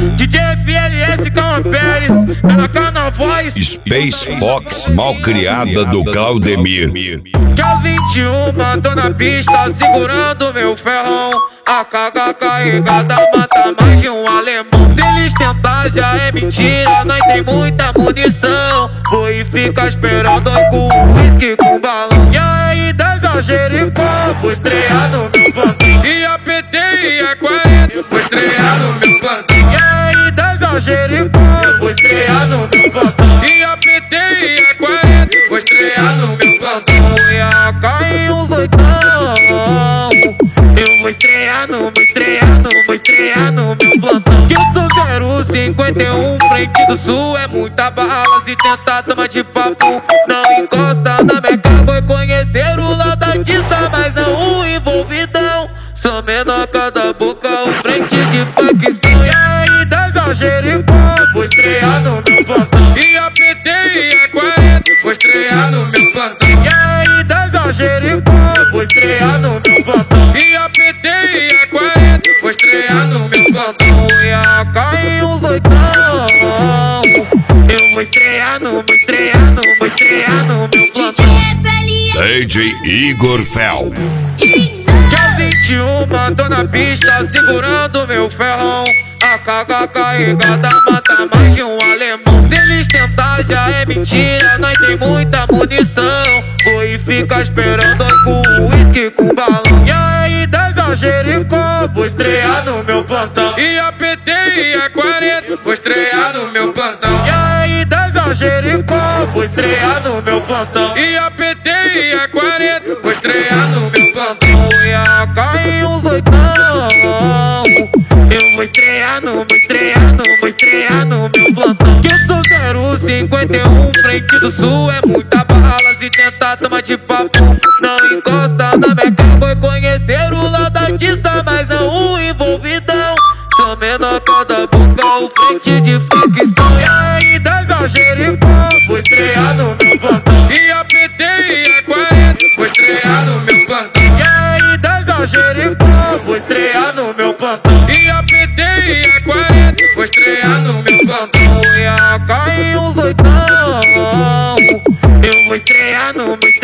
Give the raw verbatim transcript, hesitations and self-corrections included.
D J F L S Calma Pérez, Menaca na voz. Space Fox malcriada do Claudemir. Que aos vinte e um tô na pista segurando meu ferrão. A carga carregada mata mais de um alemão. Se eles tentar já é mentira, nós tem muita munição. Vou e fica esperando com whisky com balão. E aí das Jericó, vou estrear no meu plantão. E a P T e a quarenta, vou estrear no meu plantão. E aí das Jericó, vou estrear no meu plantão. E a P T e a quarenta, vou estrear no meu plantão. E a K e uns oitão, eu vou estrear no, vou estrear no, vou estrear no meu plantão. Que eu sou zero cinquenta e um, frente do sul é muita bala. Se tentar tomar de papo, não encosta na minha carga. Foi conhecer o lado artista, mas não o envolvidão. Sou menoca da boca, o frente de facção. E aí das Jericó, vou estrear no meu plantão. E a P T e a quarenta, vou estrear no meu plantão. E aí das Jericó, vou estrear no meu plantão. E a P T e a quarenta, vou estrear no meu plantão. E a K e uns oitão, eu vou estrear no, vou estrear no, vou estrear no meu plantão. D J Igor Fel. Dia vinte e um tô na pista segurando meu ferrão. A carga carregada mata mais de um alemão. Se eles tentar já é mentira, nós tem muita munição. Vou e fica esperando com whisky com balão. E aí das Jericó, vou estrear no meu plantão. E a P T e a quarenta, vou estrear no meu plantão. E aí das Jericó, vou estrear no meu plantão. E a P T e a quarenta, vou estrear no meu plantão. E a K e uns oitão, eu vou estrear no, vou estrear no, vou estrear no meu plantão. Que eu sou zero cinquenta e um, frente do sul é muita bala. Se tentar tomar de papo, não encosta na minha carga. Foi conhecer o lado artista, mas não o envolvidão. Sou menoca da boca, o frente de facção. E aí das Jericó, vou estrear no meu plantão. E a P T e a quarenta, vou estrear no meu plantão. E aí das Jericó, vou estrear no meu plantão. E a P T e a quarenta, vou estrear no meu plantão. E a K e uns oitão, eu vou estrear no, vou estrear